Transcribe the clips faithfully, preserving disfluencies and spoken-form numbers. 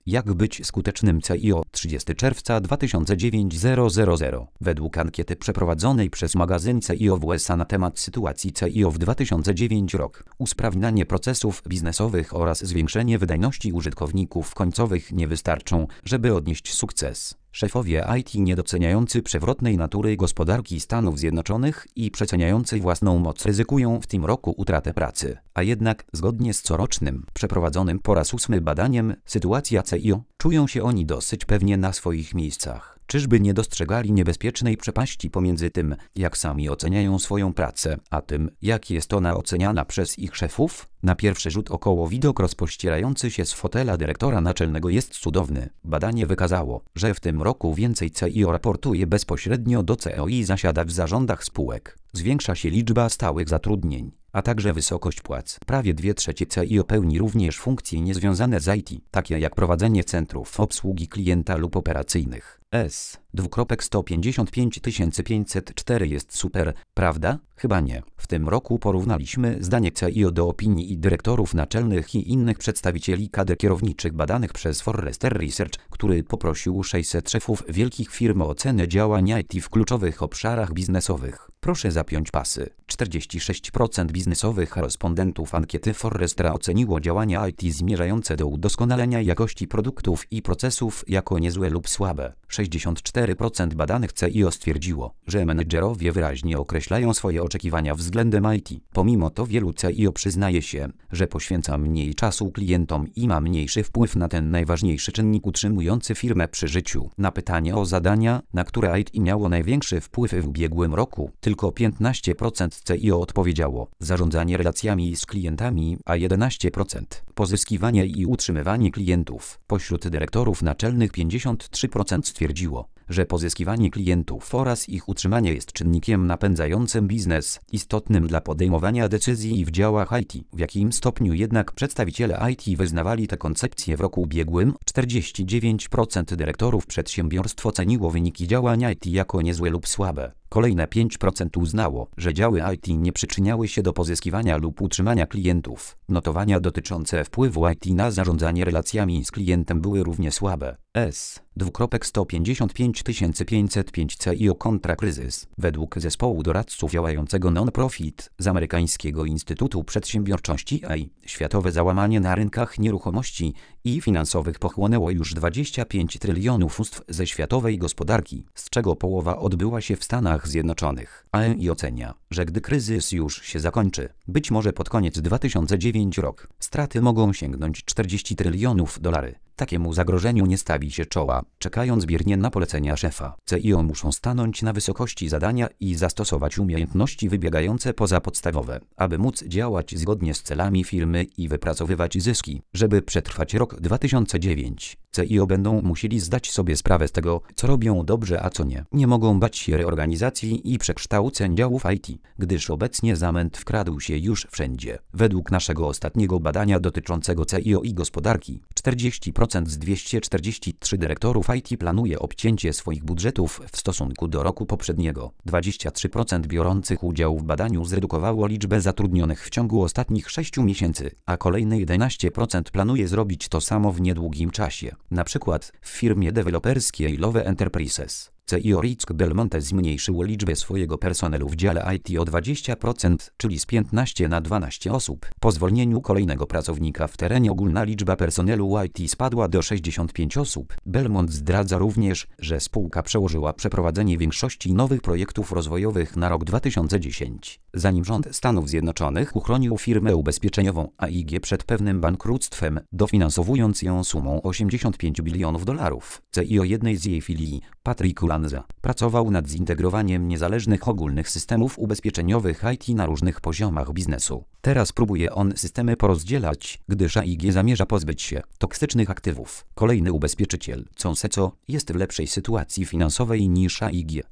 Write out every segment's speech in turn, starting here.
Jak być skutecznym C E O? trzydziestego czerwca dwa tysiące dziewiątego. Według ankiety przeprowadzonej przez magazyn C E O w U S A na temat sytuacji C E O w dwa tysiące dziewiąty rok, usprawnianie procesów biznesowych oraz zwiększenie wydajności użytkowników końcowych nie wystarczą, żeby odnieść sukces. Szefowie I T niedoceniający przewrotnej natury gospodarki Stanów Zjednoczonych i przeceniający własną moc ryzykują w tym roku utratę pracy. A jednak, zgodnie z corocznym, przeprowadzonym po raz ósmy badaniem, sytuacja C E O, czują się oni dosyć pewnie na swoich miejscach. Czyżby nie dostrzegali niebezpiecznej przepaści pomiędzy tym, jak sami oceniają swoją pracę, a tym, jak jest ona oceniana przez ich szefów? Na pierwszy rzut około widok rozpościerający się z fotela dyrektora naczelnego jest cudowny. Badanie wykazało, że w tym roku więcej C E O raportuje bezpośrednio do C E O i zasiada w zarządach spółek. Zwiększa się liczba stałych zatrudnień, a także wysokość płac. Prawie dwie trzecie C E O pełni również funkcje niezwiązane z I T, takie jak prowadzenie centrów obsługi klienta lub operacyjnych. S. sto pięćdziesiąt pięć tysięcy pięćset cztery jest super, prawda? Chyba nie. W tym roku porównaliśmy zdanie C E O do opinii i dyrektorów naczelnych i innych przedstawicieli kadr kierowniczych badanych przez Forrester Research, który poprosił sześćset szefów wielkich firm o ocenę działań I T w kluczowych obszarach biznesowych. Proszę zapiąć pasy. czterdzieści sześć procent biznesowych respondentów ankiety Forrestera oceniło działania I T zmierzające do udoskonalenia jakości produktów i procesów jako niezłe lub słabe. sześćdziesiąt cztery procent badanych C E O stwierdziło, że menedżerowie wyraźnie określają swoje oczekiwania względem I T. Pomimo to wielu C E O przyznaje się, że poświęca mniej czasu klientom i ma mniejszy wpływ na ten najważniejszy czynnik utrzymujący firmę przy życiu. Na pytanie o zadania, na które I T miało największy wpływ w ubiegłym roku, tylko piętnaście procent C E O odpowiedziało zarządzanie relacjami z klientami, a jedenaście procent pozyskiwanie i utrzymywanie klientów. Pośród dyrektorów naczelnych pięćdziesiąt trzy procent stwierdziło, że pozyskiwanie klientów oraz ich utrzymanie jest czynnikiem napędzającym biznes, istotnym dla podejmowania decyzji w działach I T. W jakim stopniu jednak przedstawiciele I T wyznawali tę koncepcję w roku ubiegłym? czterdzieści dziewięć procent dyrektorów przedsiębiorstw oceniło wyniki działań I T jako niezłe lub słabe. Kolejne pięć procent uznało, że działy I T nie przyczyniały się do pozyskiwania lub utrzymania klientów. Notowania dotyczące wpływu I T na zarządzanie relacjami z klientem były równie słabe. S. sto pięćdziesiąt pięć tysięcy pięćset pięć C E O kontra kryzys. Według zespołu doradców działającego non-profit z Amerykańskiego Instytutu Przedsiębiorczości A I, światowe załamanie na rynkach nieruchomości i finansowych pochłonęło już dwadzieścia pięć trylionów ustw ze światowej gospodarki, z czego połowa odbyła się w Stanach Zjednoczonych. A I ocenia, że gdy kryzys już się zakończy, być może pod koniec dwa tysiące dziewiąty rok, straty mogą sięgnąć czterdzieści trylionów dolarów. Takiemu zagrożeniu nie stawi się czoła, czekając biernie na polecenia szefa. C E O muszą stanąć na wysokości zadania i zastosować umiejętności wybiegające poza podstawowe, aby móc działać zgodnie z celami firmy i wypracowywać zyski. Żeby przetrwać rok dwa tysiące dziewiąty, C E O będą musieli zdać sobie sprawę z tego, co robią dobrze, a co nie. Nie mogą bać się reorganizacji i przekształceń działów I T, gdyż obecnie zamęt wkradł się już wszędzie. Według naszego ostatniego badania dotyczącego C E O i gospodarki, czterdzieści procent z dwieście czterdzieści trzy dyrektorów I T planuje obcięcie swoich budżetów w stosunku do roku poprzedniego. dwadzieścia trzy procent biorących udział w badaniu zredukowało liczbę zatrudnionych w ciągu ostatnich sześciu miesięcy, a kolejne jedenaście procent planuje zrobić to samo w niedługim czasie. Na przykład w firmie deweloperskiej Love Enterprises C E O Rick Belmonte zmniejszył liczbę swojego personelu w dziale I T o dwadzieścia procent, czyli z piętnastu na dwanaście osób. Po zwolnieniu kolejnego pracownika w terenie ogólna liczba personelu I T spadła do sześćdziesięciu pięciu osób. Belmont zdradza również, że spółka przełożyła przeprowadzenie większości nowych projektów rozwojowych na rok dwa tysiące dziesiąty. Zanim rząd Stanów Zjednoczonych uchronił firmę ubezpieczeniową A I G przed pewnym bankructwem, dofinansowując ją sumą osiemdziesiąt pięć bilionów dolarów, C E O jednej z jej filii, Patrick Lanza, pracował nad zintegrowaniem niezależnych ogólnych systemów ubezpieczeniowych I T na różnych poziomach biznesu. Teraz próbuje on systemy porozdzielać, gdyż A I G zamierza pozbyć się toksycznych aktywów. Kolejny ubezpieczyciel, Conceso, jest w lepszej sytuacji finansowej niż A I G,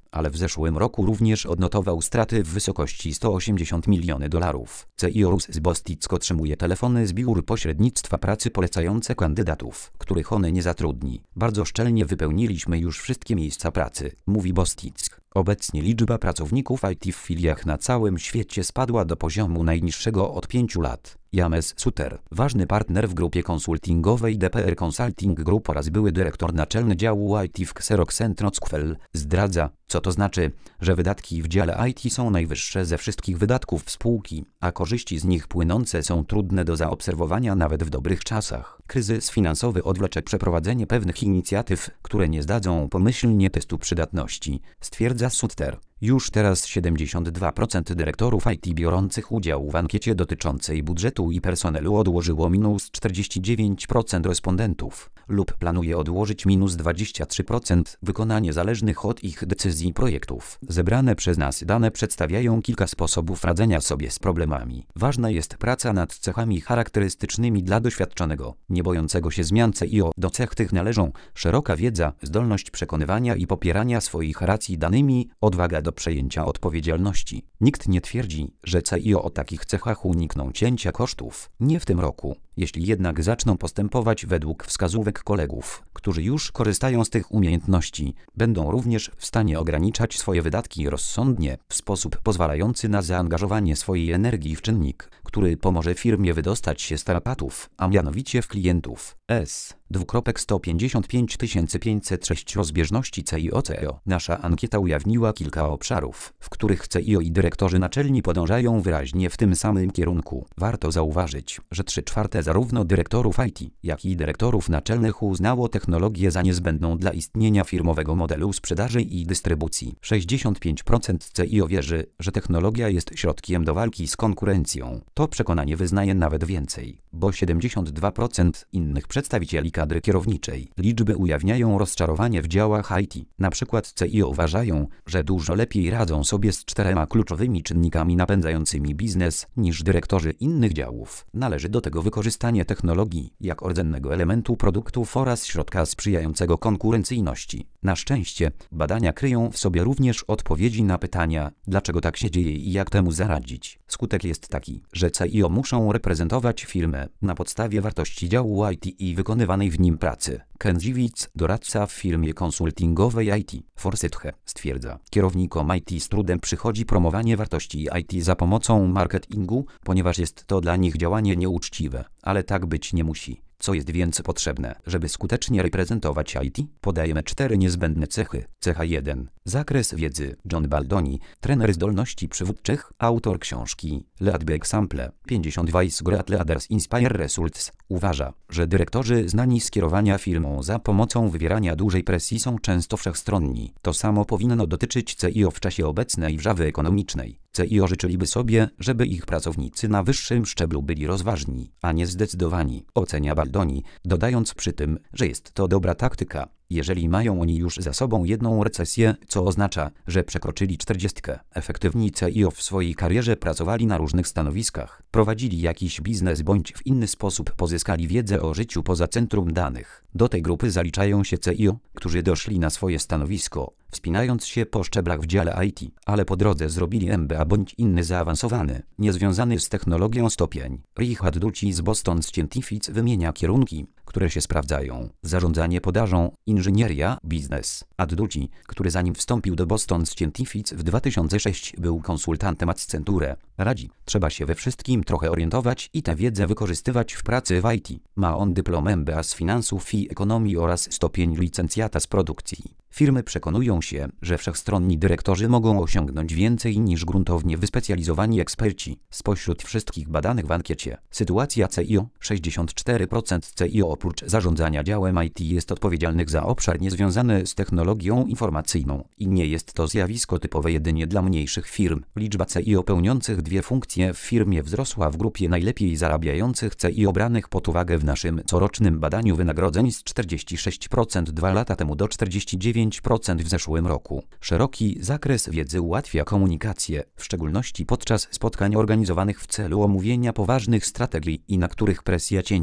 ale w zeszłym roku również odnotował straty w wysokości sto osiemdziesiąt milionów dolarów. C I O z Bosticko otrzymuje telefony z biur pośrednictwa pracy polecające kandydatów, których one nie zatrudni. Bardzo szczelnie wypełniliśmy już wszystkie miejsca pracy, mówi Bostick. Obecnie liczba pracowników I T w filiach na całym świecie spadła do poziomu najniższego od pięciu lat. James Suter, ważny partner w grupie konsultingowej D P R Consulting Group oraz były dyrektor naczelny działu I T w Xerox Entrockwell, zdradza, co to znaczy, że wydatki w dziale I T są najwyższe ze wszystkich wydatków spółki, a korzyści z nich płynące są trudne do zaobserwowania nawet w dobrych czasach. Kryzys finansowy odwlecze przeprowadzenie pewnych inicjatyw, które nie zdadzą pomyślnie testu przydatności, stwierdza Suter. Już teraz siedemdziesiąt dwa procent dyrektorów I T biorących udział w ankiecie dotyczącej budżetu i personelu odłożyło minus czterdzieści dziewięć procent respondentów lub planuje odłożyć minus dwadzieścia trzy procent wykonanie zależnych od ich decyzji projektów. Zebrane przez nas dane przedstawiają kilka sposobów radzenia sobie z problemami. Ważna jest praca nad cechami charakterystycznymi dla doświadczonego, nie bojącego się zmian C I O. Do cech tych należą szeroka wiedza, zdolność przekonywania i popierania swoich racji danymi, odwaga do przejęcia odpowiedzialności. Nikt nie twierdzi, że C I O o takich cechach unikną cięcia kosztów. Nie w tym roku. Jeśli jednak zaczną postępować według wskazówek kolegów, którzy już korzystają z tych umiejętności, będą również w stanie ograniczać swoje wydatki rozsądnie, w sposób pozwalający na zaangażowanie swojej energii w czynnik, który pomoże firmie wydostać się z tarapatów, a mianowicie w klientów. S. sto pięćdziesiąt pięć tysięcy pięćset sześć rozbieżności C I O-C E O. Nasza ankieta ujawniła kilka obszarów, w których C I O i dyrektorzy naczelni podążają wyraźnie w tym samym kierunku. Warto zauważyć, że trzy czwarte zarówno dyrektorów I T, jak i dyrektorów naczelnych uznało technologię za niezbędną dla istnienia firmowego modelu sprzedaży i dystrybucji. sześćdziesiąt pięć procent C I O wierzy, że technologia jest środkiem do walki z konkurencją. To przekonanie wyznaje nawet więcej, bo siedemdziesiąt dwa procent innych przedstawicieli kadry kierowniczej. Liczby ujawniają rozczarowanie w działach I T. Na przykład C I O uważają, że dużo lepiej radzą sobie z czterema kluczowymi czynnikami napędzającymi biznes niż dyrektorzy innych działów. Należy do tego wykorzystanie technologii jako rdzennego elementu produktów oraz środka sprzyjającego konkurencyjności. Na szczęście badania kryją w sobie również odpowiedzi na pytania, dlaczego tak się dzieje i jak temu zaradzić. Skutek jest taki, że C I O muszą reprezentować firmę na podstawie wartości działu I T i wykonywanej w nim pracy. Ken Dziwic, doradca w firmie konsultingowej I T, Forsythe, stwierdza, kierownikom I T z trudem przychodzi promowanie wartości I T za pomocą marketingu, ponieważ jest to dla nich działanie nieuczciwe, ale tak być nie musi. Co jest więc potrzebne, żeby skutecznie reprezentować I T? Podajemy cztery niezbędne cechy. Cecha jeden. Zakres wiedzy. John Baldoni, trener zdolności przywódczych, autor książki Lead by Example, pięćdziesiąt Wise Great Leaders Inspire Results, uważa, że dyrektorzy znani z kierowania firmą za pomocą wywierania dużej presji są często wszechstronni. To samo powinno dotyczyć C I O w czasie obecnej wrzawy ekonomicznej. C I O życzyliby sobie, żeby ich pracownicy na wyższym szczeblu byli rozważni, a nie zdecydowani, ocenia Baldoni, dodając przy tym, że jest to dobra taktyka, jeżeli mają oni już za sobą jedną recesję, co oznacza, że przekroczyli czterdziestkę. Efektywni C I O w swojej karierze pracowali na różnych stanowiskach, prowadzili jakiś biznes bądź w inny sposób pozyskali wiedzę o życiu poza centrum danych. Do tej grupy zaliczają się C I O, którzy doszli na swoje stanowisko, wspinając się po szczeblach w dziale I T, ale po drodze zrobili M B A bądź inny zaawansowany, niezwiązany z technologią stopień. Richard Dutch z Boston Scientific wymienia kierunki, które się sprawdzają. Zarządzanie podażą, inżynieria, biznes. Ad Dutch, który zanim wstąpił do Boston Scientific w dwa tysiące szóstym był konsultantem Accenture, radzi, trzeba się we wszystkim trochę orientować i tę wiedzę wykorzystywać w pracy w I T. Ma on dyplom M B A z finansów i ekonomii oraz stopień licencjata z produkcji. Firmy przekonują się, że wszechstronni dyrektorzy mogą osiągnąć więcej niż gruntownie wyspecjalizowani eksperci. Spośród wszystkich badanych w ankiecie, sytuacja C I O, sześćdziesiąt cztery procent C I O oprócz zarządzania działem I T jest odpowiedzialnych za obszar niezwiązany z technologią informacyjną i nie jest to zjawisko typowe jedynie dla mniejszych firm. Liczba C I O pełniących dwie funkcje w firmie wzrosła w grupie najlepiej zarabiających C I O branych pod uwagę w naszym corocznym badaniu wynagrodzeń z czterdzieści sześć procent dwa lata temu do czterdzieści dziewięć procent w zeszłym roku. Szeroki zakres wiedzy ułatwia komunikację, w szczególności podczas spotkań organizowanych w celu omówienia poważnych strategii i na których presja cięcia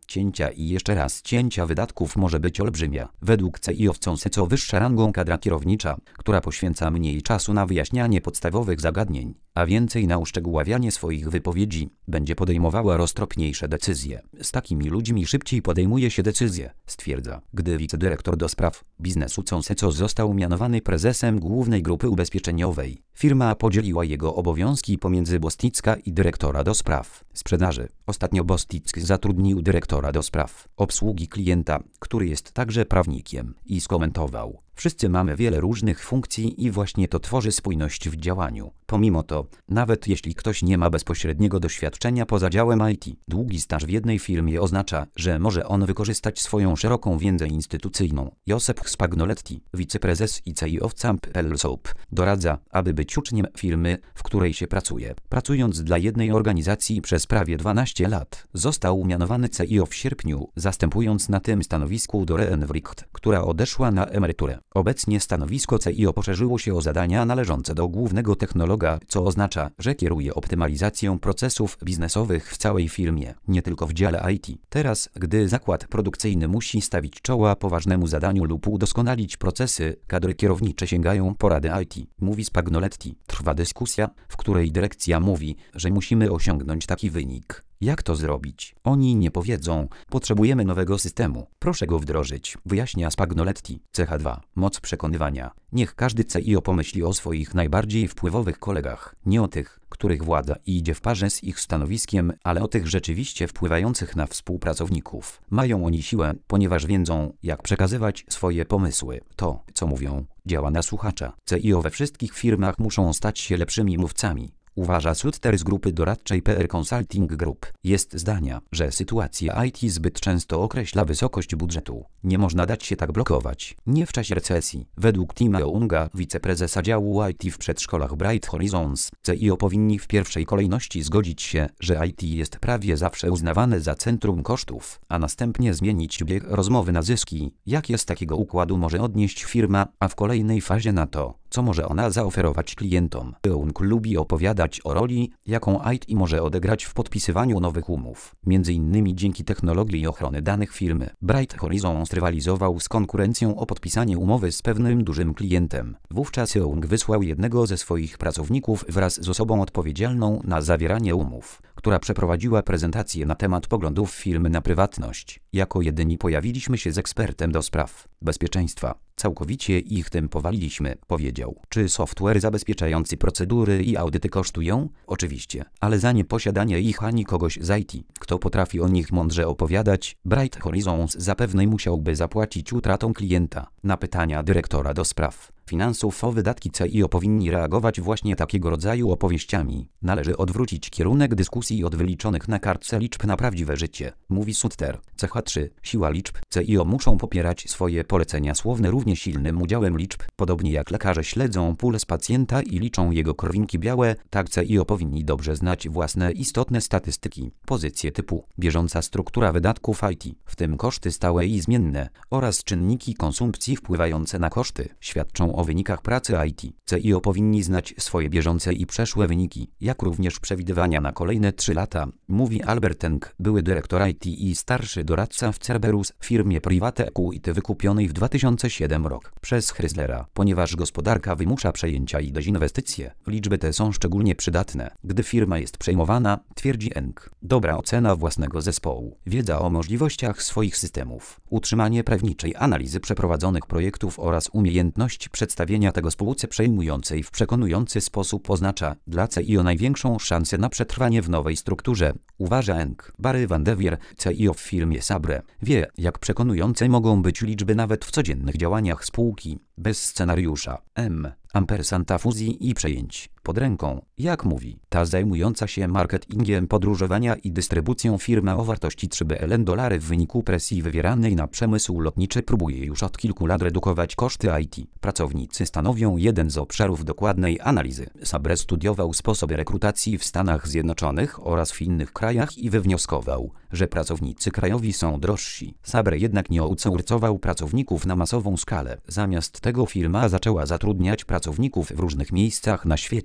cięcia i jeszcze raz cięcia wydatków może być olbrzymia. Według C E O co wyższa rangą kadra kierownicza, która poświęca mniej czasu na wyjaśnianie podstawowych zagadnień, a więcej na uszczegóławianie swoich wypowiedzi, będzie podejmowała roztropniejsze decyzje. Z takimi ludźmi szybciej podejmuje się decyzje, stwierdza. Gdy wicedyrektor do spraw biznesu Conceco został mianowany prezesem głównej grupy ubezpieczeniowej, firma podzieliła jego obowiązki pomiędzy Bosticka i dyrektora do spraw sprzedaży. Ostatnio Bostick zatrudnił dyrektora do spraw obsługi klienta, który jest także prawnikiem, i skomentował: wszyscy mamy wiele różnych funkcji i właśnie to tworzy spójność w działaniu. Pomimo to, nawet jeśli ktoś nie ma bezpośredniego doświadczenia poza działem I T, długi staż w jednej firmie oznacza, że może on wykorzystać swoją szeroką wiedzę instytucyjną. Josep Spagnoletti, wiceprezes i C E O w C A M P L S O P, doradza, aby być uczniem firmy, w której się pracuje. Pracując dla jednej organizacji przez prawie dwanaście lat, został mianowany C E O w sierpniu, zastępując na tym stanowisku Doreen Wright, która odeszła na emeryturę. Obecnie stanowisko C E O poszerzyło się o zadania należące do głównego technologa, co oznacza, że kieruje optymalizacją procesów biznesowych w całej firmie, nie tylko w dziale I T. Teraz, gdy zakład produkcyjny musi stawić czoła poważnemu zadaniu lub udoskonalić procesy, kadry kierownicze sięgają porady I T, mówi Spagnoletti. Trwa dyskusja, w której dyrekcja mówi, że musimy osiągnąć taki wynik. Jak to zrobić? Oni nie powiedzą: potrzebujemy nowego systemu, proszę go wdrożyć, wyjaśnia Spagnoletti. Cecha dwa. Moc przekonywania. Niech każdy C E O pomyśli o swoich najbardziej wpływowych kolegach, nie o tych, których władza idzie w parze z ich stanowiskiem, ale o tych rzeczywiście wpływających na współpracowników. Mają oni siłę, ponieważ wiedzą, jak przekazywać swoje pomysły. To, co mówią, działa na słuchacza. C E O we wszystkich firmach muszą stać się lepszymi mówcami, uważa Sutter z grupy doradczej P R Consulting Group. Jest zdania, że sytuacja I T zbyt często określa wysokość budżetu. Nie można dać się tak blokować. Nie w czasie recesji. Według Tima Younga, wiceprezesa działu I T w przedszkolach Bright Horizons, C E O powinni w pierwszej kolejności zgodzić się, że I T jest prawie zawsze uznawane za centrum kosztów, a następnie zmienić bieg rozmowy na zyski, jakie z takiego układu może odnieść firma, a w kolejnej fazie na to, co może ona zaoferować klientom. Young lubi opowiadać o roli, jaką I T może odegrać w podpisywaniu nowych umów. Między innymi dzięki technologii ochrony danych firmy. Bright Horizons rywalizował z konkurencją o podpisanie umowy z pewnym dużym klientem. Wówczas Young wysłał jednego ze swoich pracowników wraz z osobą odpowiedzialną na zawieranie umów, która przeprowadziła prezentację na temat poglądów firmy na prywatność. Jako jedyni pojawiliśmy się z ekspertem do spraw bezpieczeństwa. Całkowicie ich tym powaliliśmy, powiedział. Czy software zabezpieczający procedury i audyty kosztują? Oczywiście, ale za nieposiadanie ich ani kogoś z I T, kto potrafi o nich mądrze opowiadać, Bright Horizons zapewne musiałby zapłacić utratą klienta. Na pytania dyrektora do spraw finansów o wydatki C E O powinni reagować właśnie takiego rodzaju opowieściami. Należy odwrócić kierunek dyskusji od wyliczonych na kartce liczb na prawdziwe życie, mówi Sutter. Cecha trzy. Siła liczb. C E O muszą popierać swoje polecenia słowne równie silnym udziałem liczb. Podobnie jak lekarze śledzą puls pacjenta i liczą jego krwinki białe, tak C E O powinni dobrze znać własne istotne statystyki, pozycje typu bieżąca struktura wydatków I T, w tym koszty stałe i zmienne, oraz czynniki konsumpcji wpływające na koszty, świadczą o wynikach pracy I T. C E O powinni znać swoje bieżące i przeszłe wyniki, jak również przewidywania na kolejne trzy lata, mówi Albert Eng, były dyrektor I T i starszy doradca w Cerberus, firmie Private Equity wykupionej w dwa tysiące siódmym roku przez Chryslera. Ponieważ gospodarka wymusza przejęcia i dezinwestycje, liczby te są szczególnie przydatne, gdy firma jest przejmowana, twierdzi Eng. Dobra ocena własnego zespołu, wiedza o możliwościach swoich systemów, utrzymanie prawniczej analizy przeprowadzonych projektów oraz umiejętność przedstawienia tego spółce przejmującej w przekonujący sposób oznacza dla C E O największą szansę na przetrwanie w nowej strukturze, uważa Eng. Barry Van Devere, C E O w firmie Sabre, wie, jak przekonujące mogą być liczby nawet w codziennych działaniach spółki, bez scenariusza. M. Ampersanta fuzji i przejęć. Pod ręką, jak mówi, ta zajmująca się marketingiem podróżowania i dystrybucją firma o wartości trzy biliony dolarów w wyniku presji wywieranej na przemysł lotniczy próbuje już od kilku lat redukować koszty I T. Pracownicy stanowią jeden z obszarów dokładnej analizy. Sabre studiował sposoby rekrutacji w Stanach Zjednoczonych oraz w innych krajach i wywnioskował, że pracownicy krajowi są drożsi. Sabre jednak nie outsourcował pracowników na masową skalę. Zamiast tego firma zaczęła zatrudniać pracowników w różnych miejscach na świecie.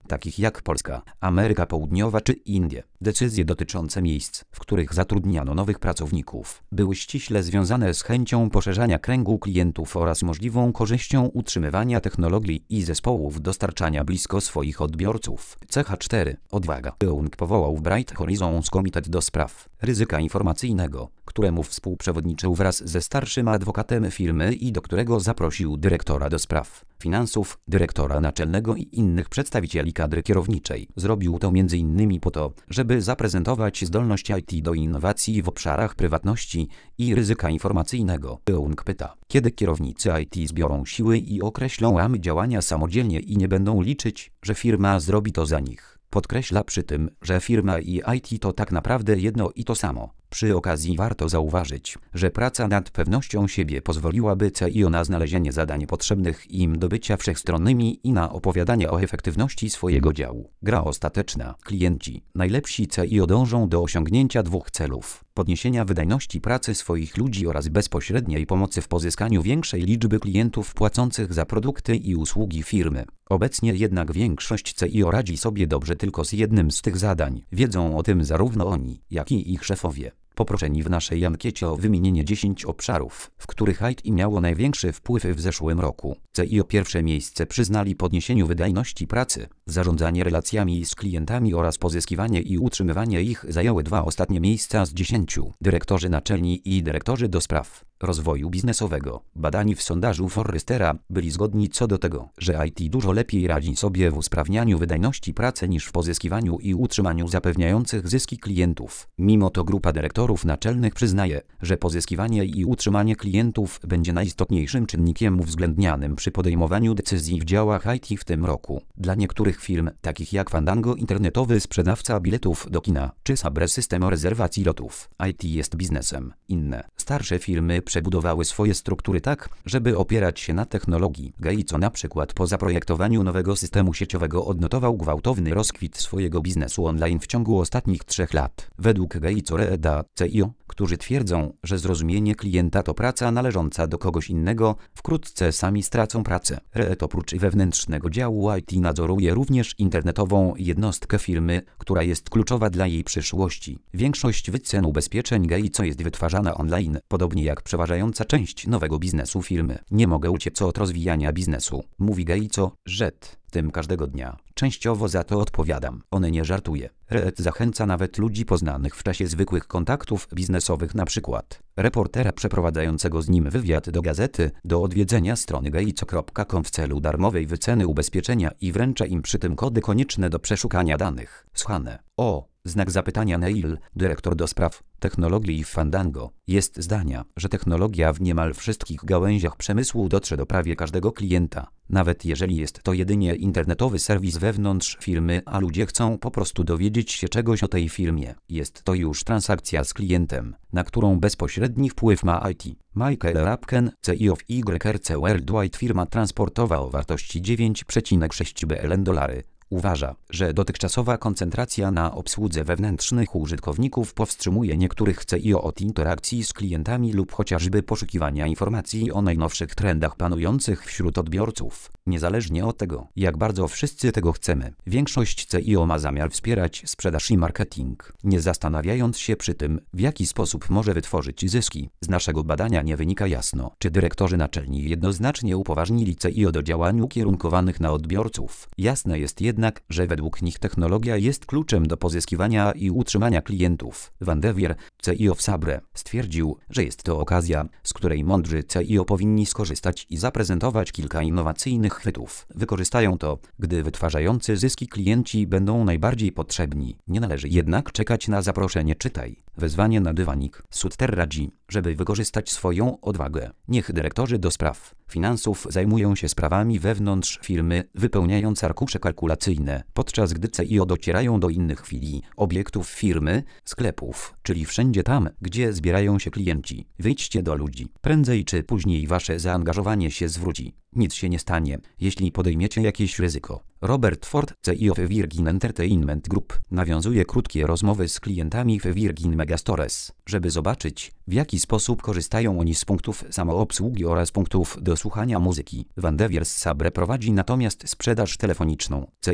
takich jak Polska, Ameryka Południowa czy Indie. Decyzje dotyczące miejsc, w których zatrudniano nowych pracowników, były ściśle związane z chęcią poszerzania kręgu klientów oraz możliwą korzyścią utrzymywania technologii i zespołów dostarczania blisko swoich odbiorców. Cecha cztery. Odwaga. Eung powołał w Bright Horizons Komitet do spraw ryzyka informacyjnego, któremu współprzewodniczył wraz ze starszym adwokatem firmy i do którego zaprosił dyrektora do spraw finansów, dyrektora naczelnego i innych przedstawicieli kadry kierowniczej. Zrobił to między innymi po to, żeby zaprezentować zdolność I T do innowacji w obszarach prywatności i ryzyka informacyjnego. Eung pyta, kiedy kierownicy I T zbiorą siły i określą ramy działania samodzielnie i nie będą liczyć, że firma zrobi to za nich. Podkreśla przy tym, że firma i I T to tak naprawdę jedno i to samo. Przy okazji warto zauważyć, że praca nad pewnością siebie pozwoliłaby C I O na znalezienie zadań potrzebnych im do bycia wszechstronnymi i na opowiadanie o efektywności swojego działu. Gra ostateczna. Klienci, najlepsi C I O dążą do osiągnięcia dwóch celów: podniesienia wydajności pracy swoich ludzi oraz bezpośredniej pomocy w pozyskaniu większej liczby klientów płacących za produkty i usługi firmy. Obecnie jednak większość C I O radzi sobie dobrze tylko z jednym z tych zadań. Wiedzą o tym zarówno oni, jak i ich szefowie. Poproszeni w naszej ankiecie o wymienienie dziesięć obszarów, w których I T miało największy wpływ w zeszłym roku. C I O pierwsze miejsce przyznali podniesieniu wydajności pracy. Zarządzanie relacjami z klientami oraz pozyskiwanie i utrzymywanie ich zajęły dwa ostatnie miejsca z dziesięciu. Dyrektorzy naczelni i dyrektorzy do spraw rozwoju biznesowego, badani w sondażu Forrestera, byli zgodni co do tego, że I T dużo lepiej radzi sobie w usprawnianiu wydajności pracy niż w pozyskiwaniu i utrzymaniu zapewniających zyski klientów. Mimo to grupa dyrektorów naczelnych przyznaje, że pozyskiwanie i utrzymanie klientów będzie najistotniejszym czynnikiem uwzględnianym przy podejmowaniu decyzji w działach I T w tym roku. Dla niektórych firm, takich jak Fandango, internetowy sprzedawca biletów do kina, czy Sabre, system rezerwacji lotów, I T jest biznesem. Inne, starsze firmy przebudowały swoje struktury tak, żeby opierać się na technologii. Geico na przykład po zaprojektowaniu nowego systemu sieciowego odnotował gwałtowny rozkwit swojego biznesu online w ciągu ostatnich trzech lat. Według Geico Reda C I O, którzy twierdzą, że zrozumienie klienta to praca należąca do kogoś innego, wkrótce sami stracą pracę. Red oprócz wewnętrznego działu I T nadzoruje również internetową jednostkę firmy, która jest kluczowa dla jej przyszłości. Większość wycen ubezpieczeń Geico jest wytwarzana online, podobnie jak przeważająca część nowego biznesu firmy. Nie mogę uciec od rozwijania biznesu, mówi Geico, rzet. Tym każdego dnia. Częściowo za to odpowiadam. On nie żartuje. Red zachęca nawet ludzi poznanych w czasie zwykłych kontaktów biznesowych, na przykład reportera przeprowadzającego z nim wywiad do gazety, do odwiedzenia strony geico kropka com w celu darmowej wyceny ubezpieczenia i wręcza im przy tym kody konieczne do przeszukania danych. Słuchane. O, znak zapytania Neil, dyrektor do spraw technologii w Fandango, jest zdania, że technologia w niemal wszystkich gałęziach przemysłu dotrze do prawie każdego klienta, nawet jeżeli jest to jedynie internetowy serwis wewnątrz firmy, a ludzie chcą po prostu dowiedzieć się czegoś o tej firmie. Jest to już transakcja z klientem, na którą bezpośredni wpływ ma I T. Michael Rapken, C I O w Y R C Worldwide, firma transportowa o wartości dziewięć przecinek sześć biliona dolarów, uważa, że dotychczasowa koncentracja na obsłudze wewnętrznych użytkowników powstrzymuje niektórych C I O od interakcji z klientami lub chociażby poszukiwania informacji o najnowszych trendach panujących wśród odbiorców. Niezależnie od tego, jak bardzo wszyscy tego chcemy, większość C I O ma zamiar wspierać sprzedaż i marketing, nie zastanawiając się przy tym, w jaki sposób może wytworzyć zyski. Z naszego badania nie wynika jasno, czy dyrektorzy naczelni jednoznacznie upoważnili C I O do działań ukierunkowanych na odbiorców. Jasne jest jednak, że według nich technologia jest kluczem do pozyskiwania i utrzymania klientów. Van Devier, C I O w Sabre, stwierdził, że jest to okazja, z której mądrzy C I O powinni skorzystać i zaprezentować kilka innowacyjnych chwytów. Wykorzystają to, gdy wytwarzający zyski klienci będą najbardziej potrzebni. Nie należy jednak czekać na zaproszenie czytaj. Wezwanie na dywanik. Sutter radzi, żeby wykorzystać swoją odwagę. Niech dyrektorzy do spraw finansów zajmują się sprawami wewnątrz firmy, wypełniając arkusze kalkulacyjne, podczas gdy C I O docierają do innych filii, obiektów firmy, sklepów, czyli wszędzie tam, gdzie zbierają się klienci. Wyjdźcie do ludzi. Prędzej czy później wasze zaangażowanie się zwróci. Nic się nie stanie, jeśli podejmiecie jakieś ryzyko. Robert Ford, C I O w Virgin Entertainment Group, nawiązuje krótkie rozmowy z klientami w Virgin Megastores, żeby zobaczyć, w jaki sposób korzystają oni z punktów samoobsługi oraz punktów do słuchania muzyki. Van Devier z Sabre prowadzi natomiast sprzedaż telefoniczną. C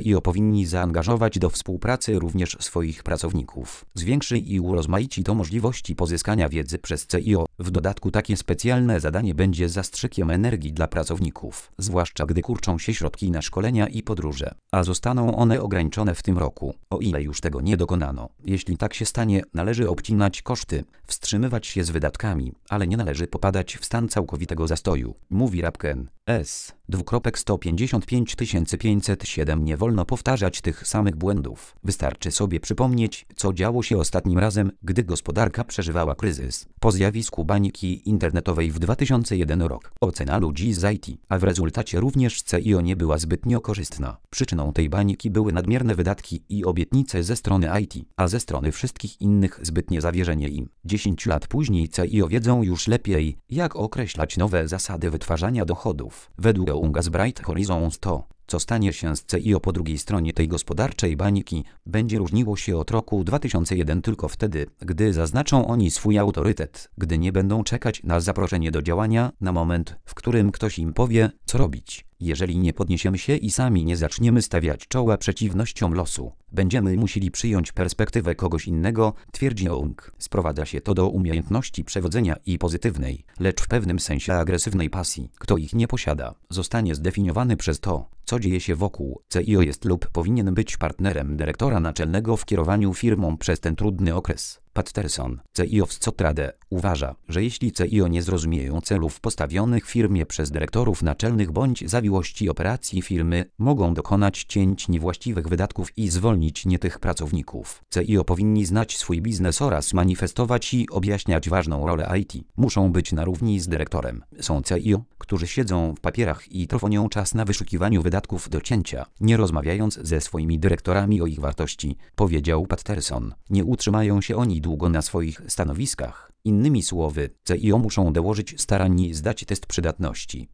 C I O powinni zaangażować do współpracy również swoich pracowników. Zwiększy i urozmaici to możliwości pozyskania wiedzy przez C I O. W dodatku takie specjalne zadanie będzie zastrzykiem energii dla pracowników, zwłaszcza gdy kurczą się środki na szkolenia i podróże, a zostaną one ograniczone w tym roku, o ile już tego nie dokonano. Jeśli tak się stanie, należy obcinać koszty, wstrzymywać się z wydatkami, ale nie należy popadać w stan całkowitego zastoju, mówi Rapken. S. Dwukropek sto pięćdziesiąt pięć tysięcy pięćset siedem. Nie wolno powtarzać tych samych błędów. Wystarczy sobie przypomnieć, co działo się ostatnim razem, gdy gospodarka przeżywała kryzys. Po zjawisku bańki internetowej w dwa tysiące pierwszy rok. Ocena ludzi z I T, a w rezultacie również C I O nie była zbytnio korzystna. Przyczyną tej bańki były nadmierne wydatki i obietnice ze strony I T, a ze strony wszystkich innych zbytnie zawierzenie im. dziesięć lat później C I O wiedzą już lepiej, jak określać nowe zasady wytwarzania dochodów. Według Ungas Bright Horizons to, co stanie się z C I O po drugiej stronie tej gospodarczej bańki, będzie różniło się od roku dwa tysiące pierwszego tylko wtedy, gdy zaznaczą oni swój autorytet, gdy nie będą czekać na zaproszenie do działania, na moment, w którym ktoś im powie, co robić. Jeżeli nie podniesiemy się i sami nie zaczniemy stawiać czoła przeciwnościom losu, będziemy musieli przyjąć perspektywę kogoś innego, twierdzi Ung. Sprowadza się to do umiejętności przewodzenia i pozytywnej, lecz w pewnym sensie agresywnej pasji. Kto ich nie posiada, zostanie zdefiniowany przez to, co dzieje się wokół. C I O jest lub powinien być partnerem dyrektora naczelnego w kierowaniu firmą przez ten trudny okres. Patterson, C I O w Scottrade, uważa, że jeśli C I O nie zrozumieją celów postawionych firmie przez dyrektorów naczelnych bądź zawiłości operacji firmy, mogą dokonać cięć niewłaściwych wydatków i zwolnić nie tych pracowników. C I O powinni znać swój biznes oraz manifestować i objaśniać ważną rolę I T. Muszą być na równi z dyrektorem. Są C I O, którzy siedzą w papierach i trwonią czas na wyszukiwaniu wydatków do cięcia, nie rozmawiając ze swoimi dyrektorami o ich wartości, powiedział Patterson. Nie utrzymają się oni długo na swoich stanowiskach. Innymi słowy, C I O muszą dołożyć starań i zdać test przydatności.